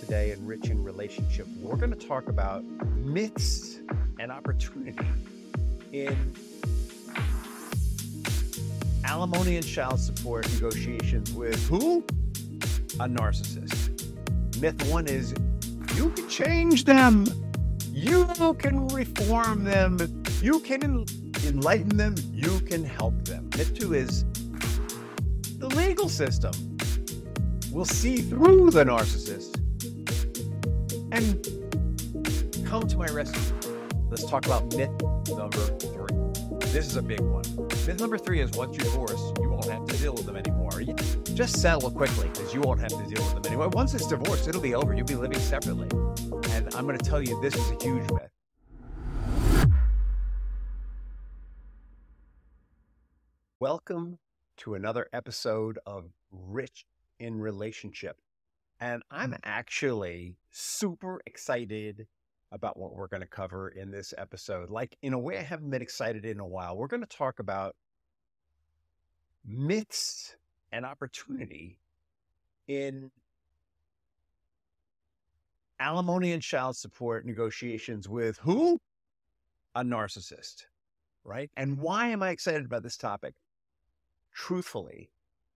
today in Rich in Relationship. We're going to talk about myths and opportunity in alimony and child support negotiations with who? A narcissist. Myth one is you can change them. You can reform them. You can enlighten them. You can help them. Myth two is the legal system will see through the narcissist and come to my rescue. Let's talk about myth number three. This is a big one. Myth number three is once you divorce, you won't have to deal with them anymore. Just settle quickly because you won't have to deal with them anymore. Once it's divorced, it'll be over. You'll be living separately. And I'm going to tell you, this is a huge myth. Welcome to another episode of Rich in Relationship. And I'm actually super excited about what we're going to cover in this episode. Like, in a way I haven't been excited in a while. We're going to talk about myths and opportunity in alimony and child support negotiations with who? A narcissist, right? And why am I excited about this topic? Truthfully,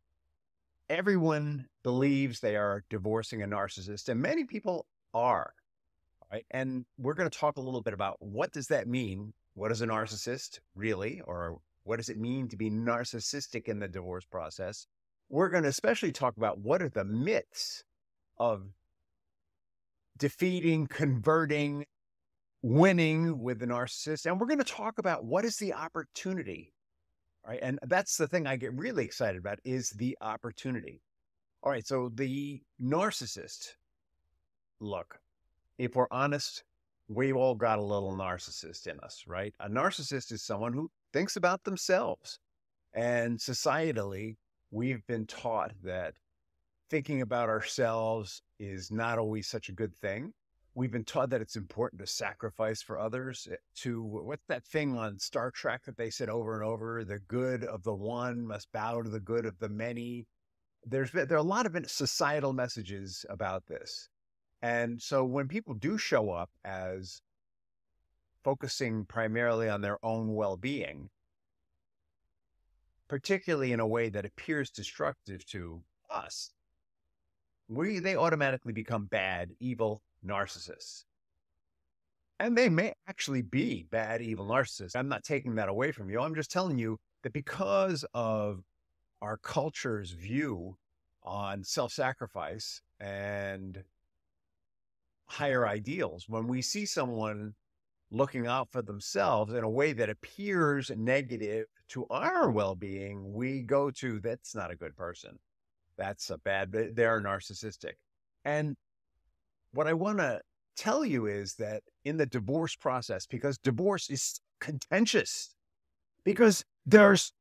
everyone believes they are divorcing a narcissist, and many people are, right? And we're going to talk a little bit about what does that mean? What is a narcissist really? Or what does it mean to be narcissistic in the divorce process? We're going to especially talk about what are the myths of defeating, converting, winning with the narcissist. And we're going to talk about what is the opportunity. Right. And that's the thing I get really excited about is the opportunity. All right. So the narcissist, look, if we're honest, we've all got a little narcissist in us, right? A narcissist is someone who thinks about themselves. And societally, we've been taught that thinking about ourselves is not always such a good thing. We've been taught that it's important to sacrifice for others, to what's that thing on Star Trek that they said over and over, the good of the one must bow to the good of the many. There are a lot of societal messages about this. And so when people do show up as focusing primarily on their own well-being, particularly in a way that appears destructive to us, they automatically become bad, evil narcissists. And they may actually be bad, evil narcissists. I'm not taking that away from you. I'm just telling you that because of our culture's view on self-sacrifice and higher ideals, when we see someone looking out for themselves in a way that appears negative to our well-being, we go to, that's not a good person. That's a bad, they're narcissistic. And what I want to tell you is that in the divorce process, because divorce is contentious, because there's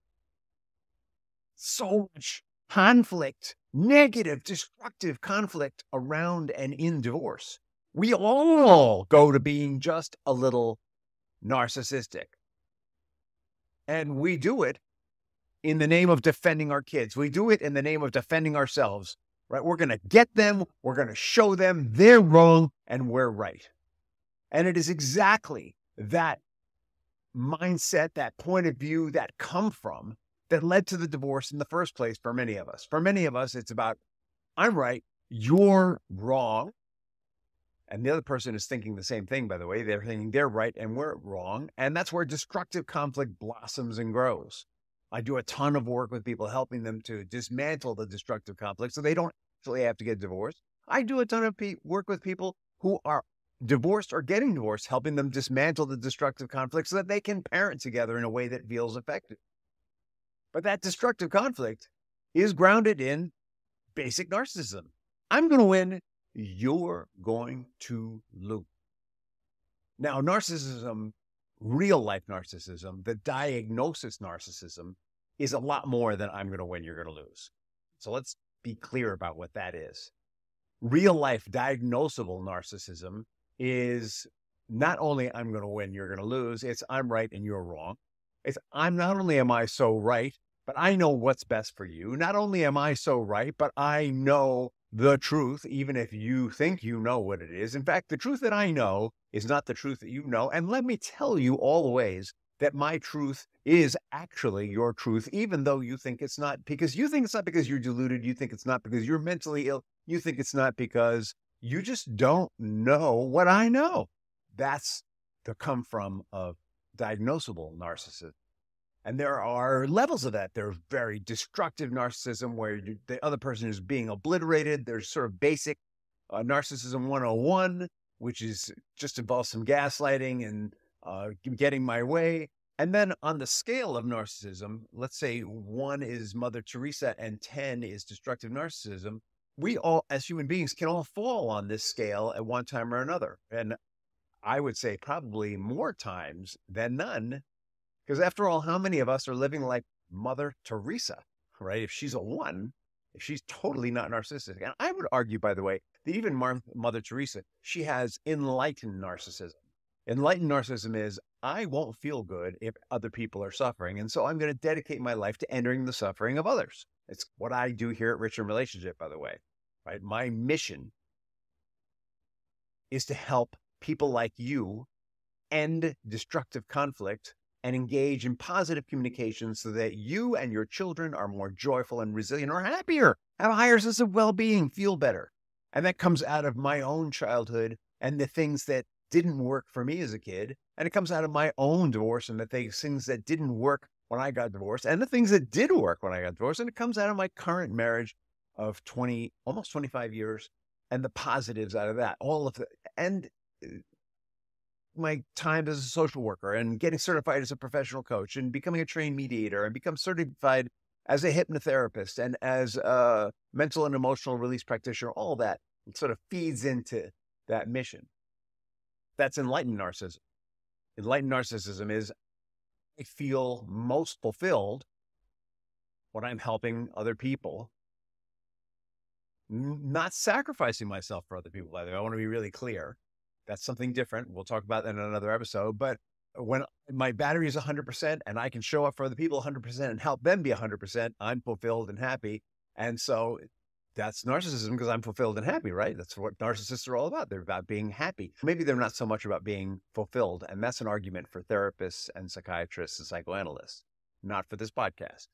so much conflict, negative, destructive conflict around and in divorce, we all go to being just a little narcissistic. And we do it in the name of defending our kids. We do it in the name of defending ourselves. Right? We're going to get them. We're going to show them they're wrong and we're right. And it is exactly that mindset, that point of view, that come from that led to the divorce in the first place for many of us. For many of us, it's about, I'm right, you're wrong. And the other person is thinking the same thing, by the way. They're thinking they're right and we're wrong. And that's where destructive conflict blossoms and grows. I do a ton of work with people, helping them to dismantle the destructive conflict so they don't actually have to get divorced. I do a ton of work with people who are divorced or getting divorced, helping them dismantle the destructive conflict so that they can parent together in a way that feels effective. But that destructive conflict is grounded in basic narcissism. I'm going to win. You're going to lose. Now, narcissism, real life narcissism, the diagnosis narcissism is a lot more than I'm going to win, you're going to lose. So let's be clear about what that is. Real life diagnosable narcissism is not only I'm going to win, you're going to lose. It's I'm right and you're wrong. It's I'm not only am I so right, but I know what's best for you. Not only am I so right, but I know the truth, even if you think you know what it is. In fact, the truth that I know is not the truth that you know. And let me tell you all the ways that my truth is actually your truth, even though you think it's not, because you think it's not because you're deluded. You think it's not because you're mentally ill. You think it's not because you just don't know what I know. That's the come from of diagnosable narcissism. And there are levels of that. There's very destructive narcissism where the other person is being obliterated. There's sort of basic narcissism 101, which is just involves some gaslighting and getting my way. And then on the scale of narcissism, let's say 1 is Mother Teresa and 10 is destructive narcissism. We all, as human beings, can all fall on this scale at one time or another. And I would say probably more times than none. Because after all, how many of us are living like Mother Teresa, right? If she's a 1, if she's totally not narcissistic. And I would argue, by the way, that even Mother Teresa, she has enlightened narcissism. Enlightened narcissism is, I won't feel good if other people are suffering. And so I'm going to dedicate my life to entering the suffering of others. It's what I do here at Richer Relationship, by the way, right? My mission is to help people like you end destructive conflict and engage in positive communication so that you and your children are more joyful and resilient or happier, have a higher sense of well-being, feel better. And that comes out of my own childhood and the things that didn't work for me as a kid. And it comes out of my own divorce and the things that didn't work when I got divorced and the things that did work when I got divorced. And it comes out of my current marriage of almost 25 years and the positives out of that, all of it. And my time as a social worker and getting certified as a professional coach and becoming a trained mediator and become certified as a hypnotherapist and as a mental and emotional release practitioner, all that sort of feeds into that mission. That's enlightened narcissism. Enlightened narcissism is I feel most fulfilled when I'm helping other people, not sacrificing myself for other people. By the way, I want to be really clear. That's something different. We'll talk about that in another episode. But when my battery is 100% and I can show up for other people 100% and help them be 100%, I'm fulfilled and happy. And so that's narcissism because I'm fulfilled and happy, right? That's what narcissists are all about. They're about being happy. Maybe they're not so much about being fulfilled. And that's an argument for therapists and psychiatrists and psychoanalysts, not for this podcast.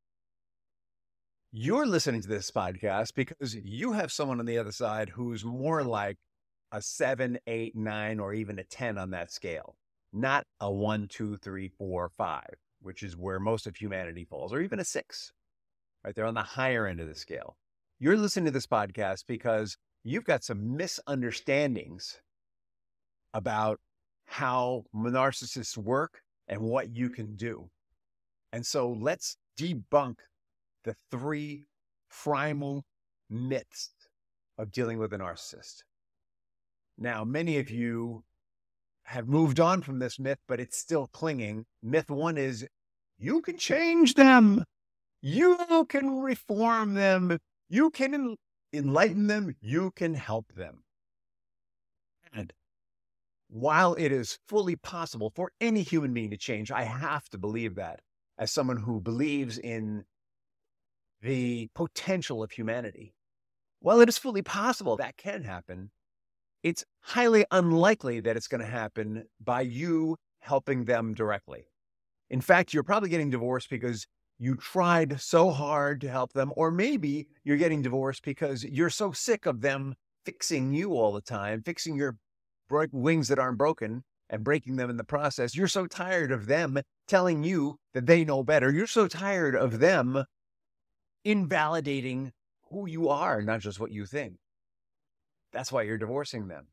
You're listening to this podcast because you have someone on the other side who's more like a 7, 8, 9, or even a 10 on that scale, not a 1, 2, 3, 4, 5, which is where most of humanity falls, or even a 6, right? They're on the higher end of the scale. You're listening to this podcast because you've got some misunderstandings about how narcissists work and what you can do. And so let's debunk the 3 primal myths of dealing with a narcissist. Now, many of you have moved on from this myth, but it's still clinging. Myth 1 is you can change them. You can reform them. You can enlighten them. You can help them. And while it is fully possible for any human being to change, I have to believe that as someone who believes in the potential of humanity. While it is fully possible that can happen, it's highly unlikely that it's going to happen by you helping them directly. In fact, you're probably getting divorced because you tried so hard to help them, or maybe you're getting divorced because you're so sick of them fixing you all the time, fixing your wings that aren't broken and breaking them in the process. You're so tired of them telling you that they know better. You're so tired of them invalidating who you are, not just what you think. That's why you're divorcing them.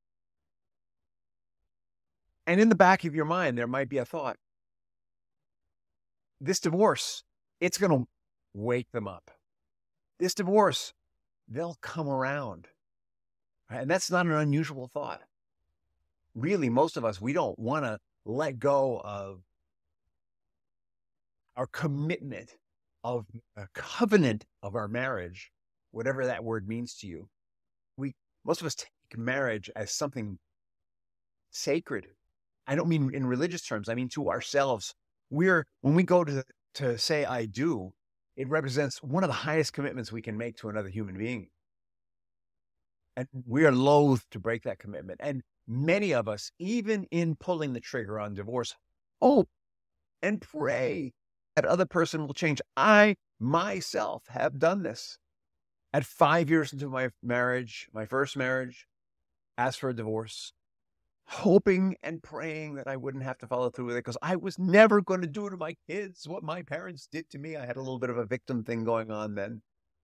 And in the back of your mind, there might be a thought. This divorce, it's going to wake them up. This divorce, they'll come around. And that's not an unusual thought. Really, most of us, we don't want to let go of our commitment, of a covenant of our marriage, whatever that word means to you. Most of us take marriage as something sacred. I don't mean in religious terms. I mean to ourselves. When we go to say I do, it represents one of the highest commitments we can make to another human being. And we are loath to break that commitment. And many of us, even in pulling the trigger on divorce, hope and pray that other person will change. I myself have done this. At 5 years into my marriage, my first marriage, asked for a divorce, hoping and praying that I wouldn't have to follow through with it, because I was never going to do to my kids what my parents did to me. I had a little bit of a victim thing going on then.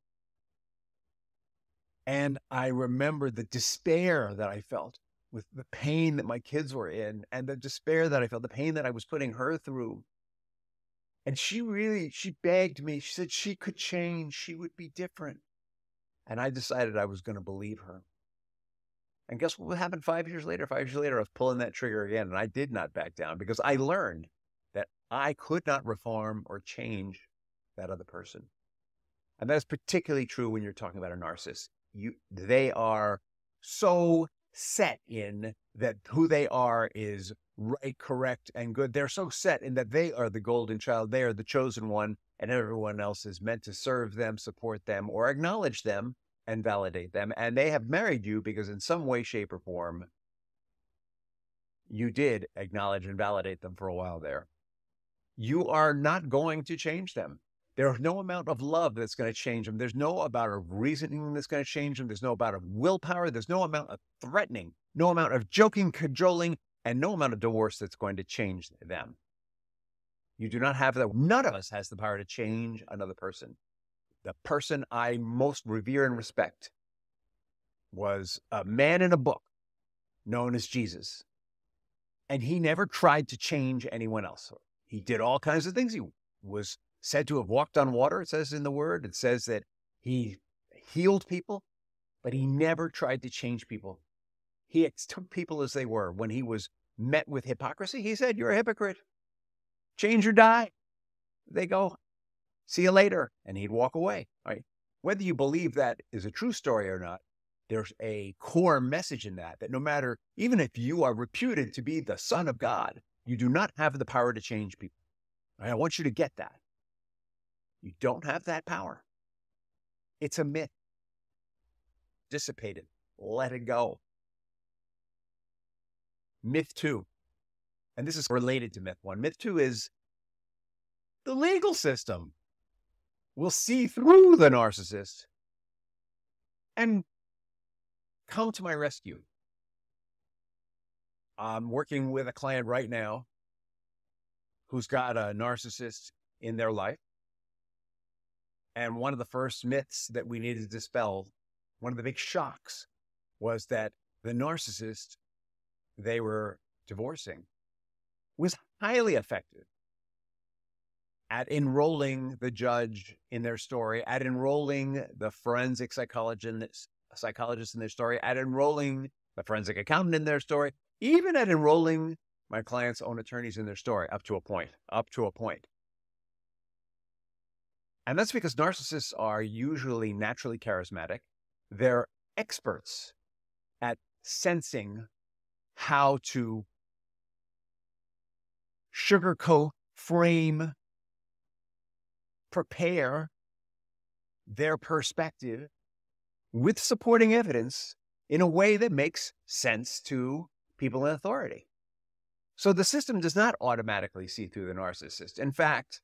And I remember the despair that I felt with the pain that my kids were in, and the despair that I felt, the pain that I was putting her through. And she begged me. She said she could change. She would be different. And I decided I was going to believe her. And guess what happened 5 years later? 5 years later, I was pulling that trigger again, and I did not back down, because I learned that I could not reform or change that other person. And that's particularly true when you're talking about a narcissist. They are so set in that who they are is right, correct, and good. They're so set in that they are the golden child. They are the chosen one, and everyone else is meant to serve them, support them, or acknowledge them and validate them. And they have married you because in some way, shape, or form, you did acknowledge and validate them for a while there. You are not going to change them. There's no amount of love that's going to change them. There's no amount of reasoning that's going to change them. There's no amount of willpower. There's no amount of threatening, no amount of joking, cajoling, and no amount of divorce that's going to change them. You do not have that. None of us has the power to change another person. The person I most revere and respect was a man in a book known as Jesus. And he never tried to change anyone else. He did all kinds of things. He was said to have walked on water, it says in the word. It says that he healed people, but he never tried to change people. He took people as they were. When he was met with hypocrisy, he said, "You're a hypocrite. Change or die." They go, "See you later." And he'd walk away. Right? Whether you believe that is a true story or not, there's a core message in that no matter, even if you are reputed to be the Son of God, you do not have the power to change people. Right? I want you to get that. You don't have that power. It's a myth. Dissipate it. Let it go. Myth 2, and this is related to myth 1. Myth 2 is the legal system will see through the narcissist and come to my rescue. I'm working with a client right now who's got a narcissist in their life. And one of the first myths that we needed to dispel, one of the big shocks, was that the narcissist they were divorcing was highly effective at enrolling the judge in their story, at enrolling the forensic psychologist in their story, at enrolling the forensic accountant in their story, even at enrolling my client's own attorneys in their story, up to a point. And that's because narcissists are usually naturally charismatic. They're experts at sensing how to sugarcoat, frame, prepare their perspective with supporting evidence in a way that makes sense to people in authority. So the system does not automatically see through the narcissist. In fact,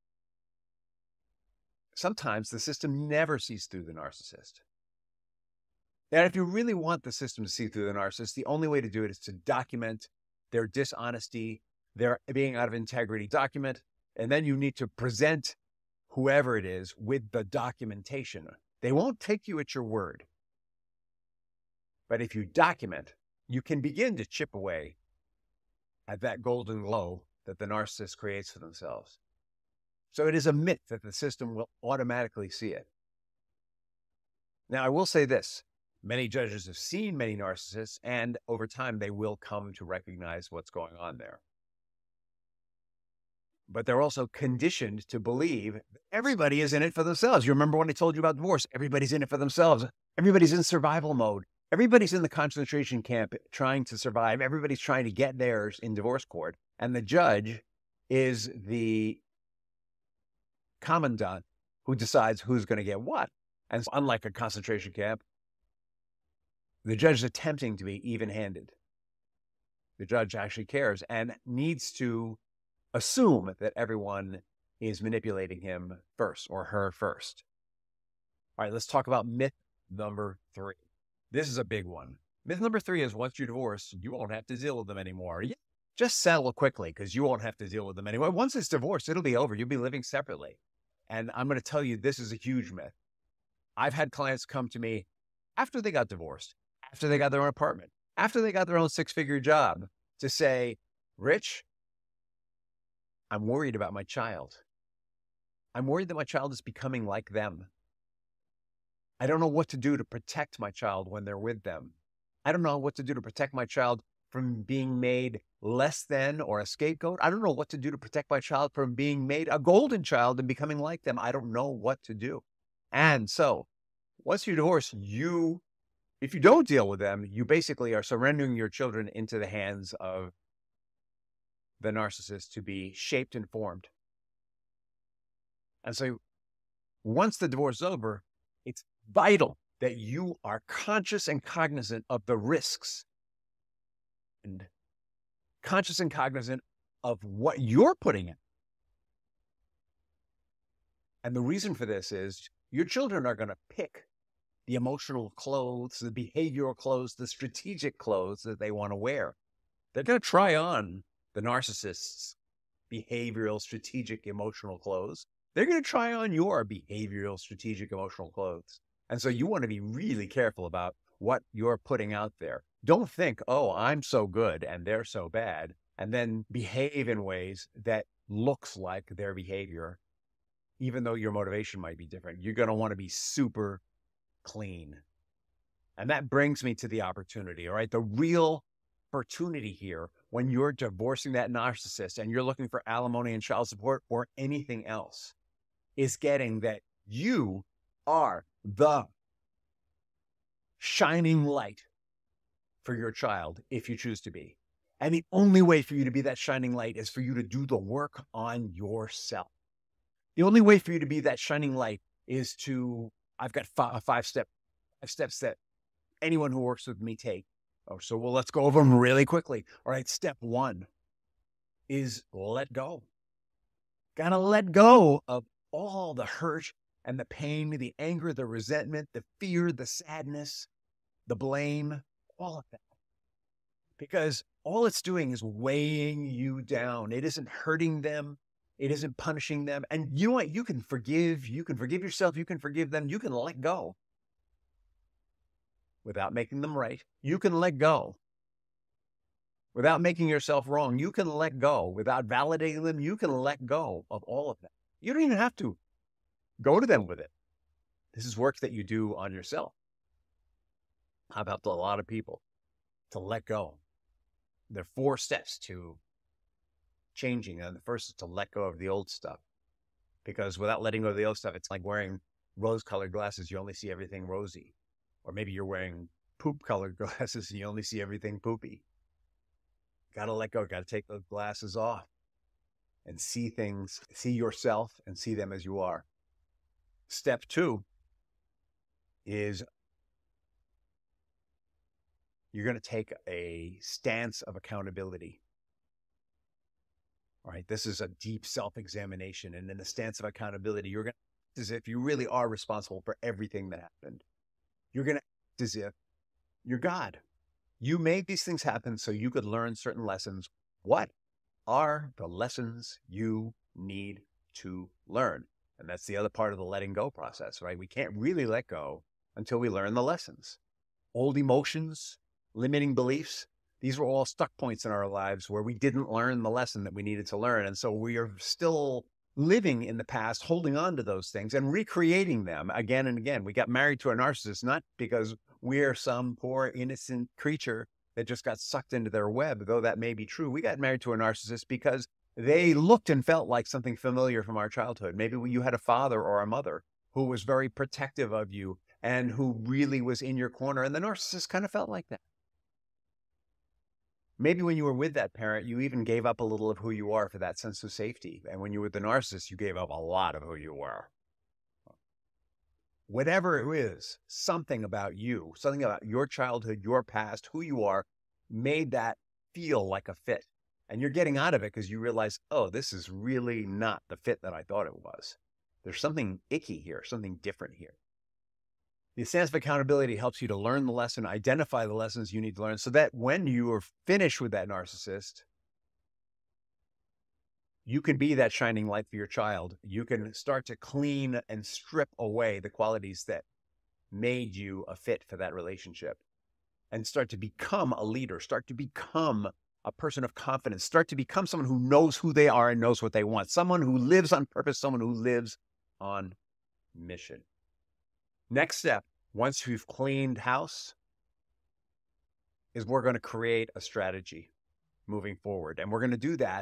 sometimes the system never sees through the narcissist. And if you really want the system to see through the narcissist, the only way to do it is to document their dishonesty, their being out of integrity. Document, and then you need to present whoever it is with the documentation. They won't take you at your word. But if you document, you can begin to chip away at that golden glow that the narcissist creates for themselves. So it is a myth that the system will automatically see it. Now, I will say this. Many judges have seen many narcissists, and over time, they will come to recognize what's going on there. But they're also conditioned to believe everybody is in it for themselves. You remember when I told you about divorce? Everybody's in it for themselves. Everybody's in survival mode. Everybody's in the concentration camp trying to survive. Everybody's trying to get theirs in divorce court. And the judge is the commandant who decides who's going to get what. And so unlike a concentration camp, The judge is attempting to be even-handed. The judge actually cares and needs to assume that everyone is manipulating him first or her first. All right, let's talk about myth number 3. This is a big one. Myth number 3 is once you're divorced, you won't have to deal with them anymore. Yeah, just settle quickly because you won't have to deal with them anymore. Once it's divorced, it'll be over. You'll be living separately. And I'm going to tell you, this is a huge myth. I've had clients come to me after they got divorced, after they got their own apartment, after they got their own 6-figure job to say, Rich, I'm worried about my child. I'm worried that my child is becoming like them. I don't know what to do to protect my child when they're with them. I don't know what to do to protect my child from being made less than or a scapegoat. I don't know what to do to protect my child from being made a golden child and becoming like them. I don't know what to do. And so once you divorce, if you don't deal with them, you basically are surrendering your children into the hands of the narcissist to be shaped and formed. And so once the divorce is over, it's vital that you are conscious and cognizant of the risks and conscious and cognizant of what you're putting in. And the reason for this is your children are going to pick the emotional clothes, the behavioral clothes, the strategic clothes that they want to wear. They're going to try on the narcissist's behavioral, strategic, emotional clothes. They're going to try on your behavioral, strategic, emotional clothes. And so you want to be really careful about what you're putting out there. Don't think, oh, I'm so good and they're so bad, and then behave in ways that looks like their behavior, even though your motivation might be different. You're going to want to be super clean. And that brings me to the opportunity, all right? The real opportunity here when you're divorcing that narcissist and you're looking for alimony and child support or anything else is getting that you are the shining light for your child if you choose to be. And the only way for you to be that shining light is for you to do the work on yourself. The only way for you to be that shining light is I've got 5 steps that anyone who works with me take. Let's go over them really quickly. All right, step 1 is let go. Gotta let go of all the hurt and the pain, the anger, the resentment, the fear, the sadness, the blame, all of that. Because all it's doing is weighing you down. It isn't hurting them. It isn't punishing them. And you know what? You can forgive yourself. You can forgive them. You can let go without making them right. You can let go without making yourself wrong. You can let go without validating them. You can let go of all of that. You don't even have to go to them with it. This is work that you do on yourself. I've helped a lot of people to let go. There are 4 steps to changing. And the first is to let go of the old stuff. Because without letting go of the old stuff, it's like wearing rose-colored glasses. You only see everything rosy. Or maybe you're wearing poop-colored glasses and you only see everything poopy. Got to let go. Got to take those glasses off and see things, see yourself and see them as you are. Step 2 is you're going to take a stance of accountability. All right, this is a deep self-examination. And in the stance of accountability, you're going to act as if you really are responsible for everything that happened. You're going to act as if you're God. You made these things happen so you could learn certain lessons. What are the lessons you need to learn? And that's the other part of the letting go process, right? We can't really let go until we learn the lessons. Old emotions, limiting beliefs, these were all stuck points in our lives where we didn't learn the lesson that we needed to learn. And so we are still living in the past, holding on to those things and recreating them again and again. We got married to a narcissist, not because we're some poor innocent creature that just got sucked into their web, though that may be true. We got married to a narcissist because they looked and felt like something familiar from our childhood. Maybe you had a father or a mother who was very protective of you and who really was in your corner. And the narcissist kind of felt like that. Maybe when you were with that parent, you even gave up a little of who you are for that sense of safety. And when you were with the narcissist, you gave up a lot of who you were. whatever it is, something about you, something about your childhood, your past, who you are, made that feel like a fit. And you're getting out of it because you realize, oh, this is really not the fit that I thought it was. There's something icky here, something different here. The stance of accountability helps you to learn the lesson, identify the lessons you need to learn so that when you are finished with that narcissist, you can be that shining light for your child. You can start to clean and strip away the qualities that made you a fit for that relationship and start to become a leader, start to become a person of confidence, start to become someone who knows who they are and knows what they want, someone who lives on purpose, someone who lives on mission. Next step, once we've cleaned house, is we're going to create a strategy moving forward. And we're going to do that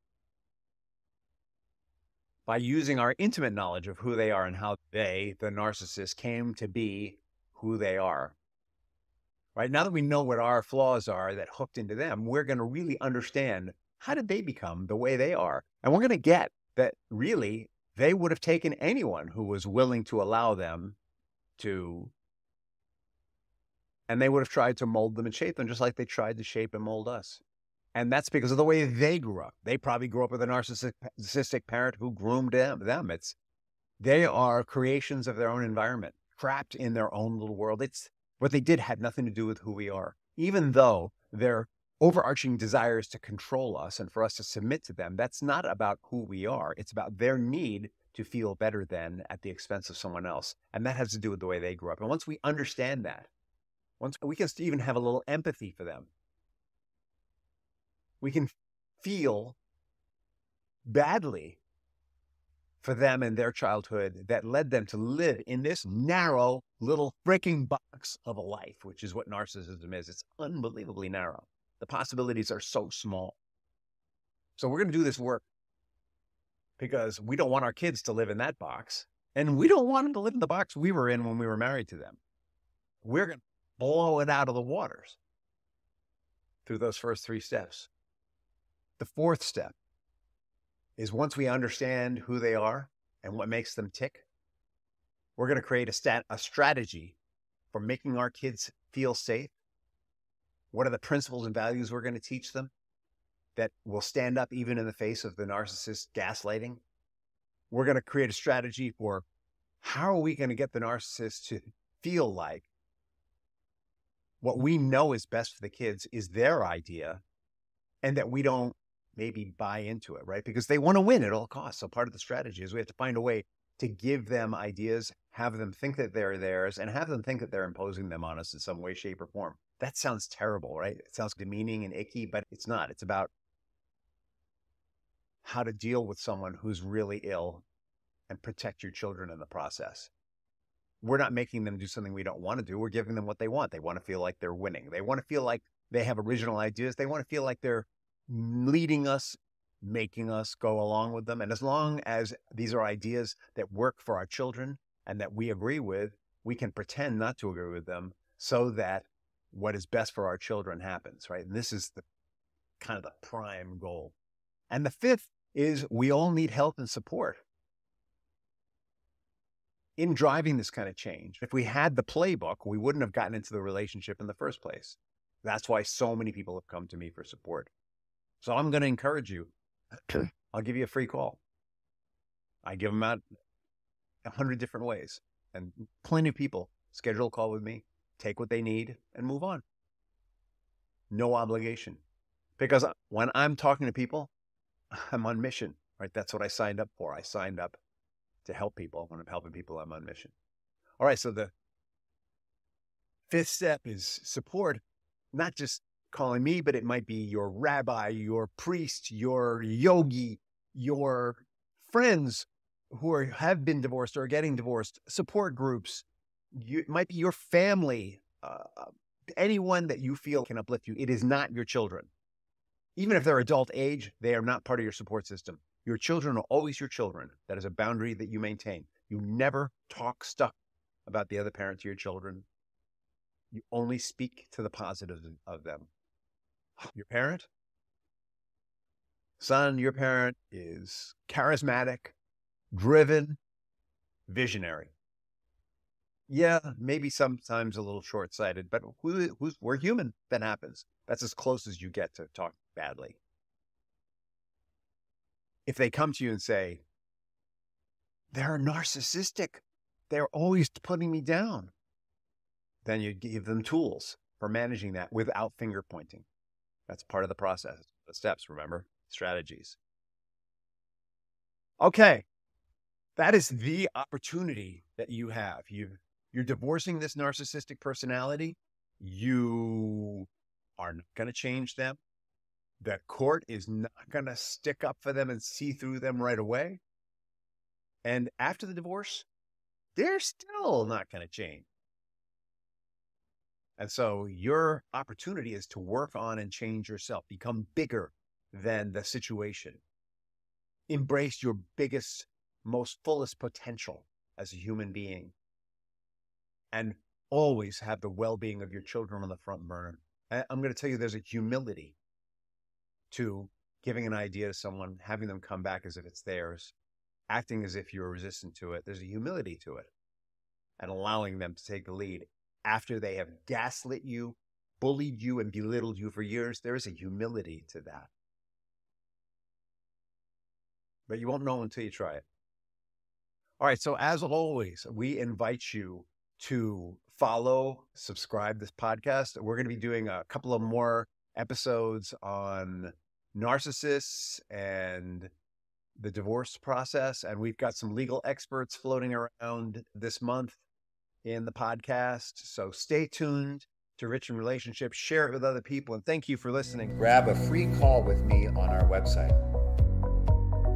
by using our intimate knowledge of who they are and how they, the narcissist, came to be who they are. Right now that we know what our flaws are that hooked into them, we're going to really understand how did they become the way they are. And we're going to get that really they would have taken anyone who was willing to allow them to, and they would have tried to mold them and shape them just like they tried to shape and mold us. And that's because of the way they grew up. They probably grew up with a narcissistic parent who groomed them. They are creations of their own environment, trapped in their own little world. What they did had nothing to do with who we are, even though their overarching desires to control us and for us to submit to them. That's not about who we are. It's about their need to feel better than at the expense of someone else. And that has to do with the way they grew up. And once we understand that, once we can even have a little empathy for them, we can feel badly for them and their childhood that led them to live in this narrow little freaking box of a life, which is what narcissism is. It's unbelievably narrow. The possibilities are so small. So we're going to do this work because we don't want our kids to live in that box. And we don't want them to live in the box we were in when we were married to them. We're going to blow it out of the waters through those first 3 steps. The 4th step is once we understand who they are and what makes them tick, we're going to create a strategy for making our kids feel safe. What are the principles and values we're going to teach them that will stand up even in the face of the narcissist gaslighting? We're going to create a strategy for how are we going to get the narcissist to feel like what we know is best for the kids is their idea and that we don't maybe buy into it, right? Because they want to win at all costs. So part of the strategy is we have to find a way to give them ideas, have them think that they're theirs, and have them think that they're imposing them on us in some way, shape, or form. That sounds terrible, right? It sounds demeaning and icky, but it's not. It's about how to deal with someone who's really ill and protect your children in the process. We're not making them do something we don't want to do. We're giving them what they want. They want to feel like they're winning. They want to feel like they have original ideas. They want to feel like they're leading us, making us go along with them. And as long as these are ideas that work for our children and that we agree with, we can pretend not to agree with them so that what is best for our children happens, right? And this is the kind of the prime goal. And the 5th is we all need help and support in driving this kind of change. If we had the playbook, we wouldn't have gotten into the relationship in the first place. That's why so many people have come to me for support. So I'm going to encourage you. I'll give you a free call. I give them out 100 different ways. And plenty of people schedule a call with me, take what they need, and move on. No obligation. Because when I'm talking to people, I'm on mission, right? That's what I signed up for. I signed up to help people. When I'm helping people, I'm on mission. All right, so the 5th step is support, not just calling me, but it might be your rabbi, your priest, your yogi, your friends who have been divorced or are getting divorced, support groups. It might be your family, anyone that you feel can uplift you. It is not your children. Even if they're adult age, they are not part of your support system. Your children are always your children. That is a boundary that you maintain. You never talk stuff about the other parent to your children. You only speak to the positives of them. Your parent? Son, your parent is charismatic, driven, visionary. Yeah, maybe sometimes a little short-sighted, but we're human. That happens. That's as close as you get to talk badly. If they come to you and say, they're narcissistic, they're always putting me down, then you give them tools for managing that without finger pointing. That's part of the process, the steps, remember? Strategies. Okay. That is the opportunity that you have. You're divorcing this narcissistic personality. You are not going to change them. The court is not going to stick up for them and see through them right away. And after the divorce, they're still not going to change. And so your opportunity is to work on and change yourself, become bigger than the situation. Embrace your biggest, most fullest potential as a human being, and always have the well-being of your children on the front burner. I'm going to tell you, there's a humility to giving an idea to someone, having them come back as if it's theirs, acting as if you're resistant to it. There's a humility to it, and allowing them to take the lead after they have gaslit you, bullied you, and belittled you for years. There is a humility to that. But you won't know until you try it. All right. So as always, we invite you to follow, subscribe this podcast. We're going to be doing a couple of more episodes on narcissists and the divorce process. And we've got some legal experts floating around this month in the podcast. So stay tuned to Rich in Relationships. Share it with other people. And thank you for listening. Grab a free call with me on our website,